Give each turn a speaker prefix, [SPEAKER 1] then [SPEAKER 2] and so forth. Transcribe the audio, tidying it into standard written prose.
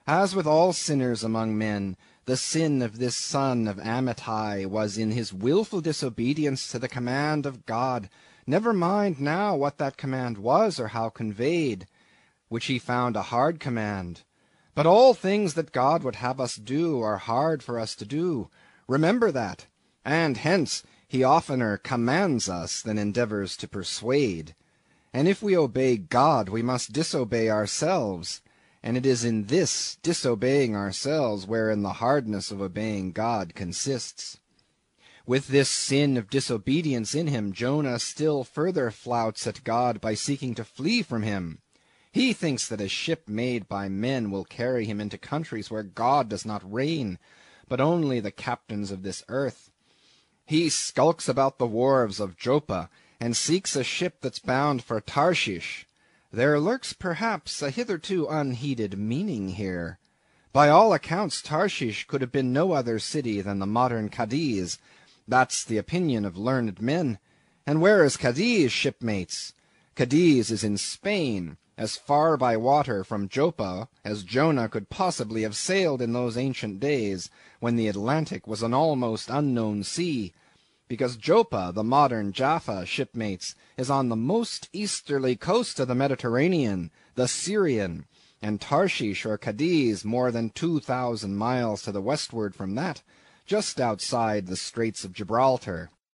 [SPEAKER 1] As with all sinners among men, the sin of this son of Amittai was in his wilful disobedience to the command of God. Never mind now what that command was, or how conveyed, which he found a hard command. But all things that God would have us do are hard for us to do. Remember that, and hence he oftener commands us than endeavors to persuade. And if we obey God, we must disobey ourselves, and it is in this disobeying ourselves wherein the hardness of obeying God consists. With this sin of disobedience in him, Jonah still further flouts at God by seeking to flee from him. He thinks that a ship made by men will carry him into countries where God does not reign, but only the captains of this earth. He skulks about the wharves of Joppa, and seeks a ship that's bound for Tarshish. There lurks perhaps a hitherto unheeded meaning here. By all accounts Tarshish could have been no other city than the modern Cadiz. That's the opinion of learned men. And where is Cadiz, shipmates? Cadiz is in Spain, as far by water from Joppa as Jonah could possibly have sailed in those ancient days, when the Atlantic was an almost unknown sea, because Joppa, the modern Jaffa, shipmates, is on the most easterly coast of the Mediterranean, the Syrian, and Tarshish or Cadiz more than 2,000 miles to the westward from that, just outside the Straits of Gibraltar.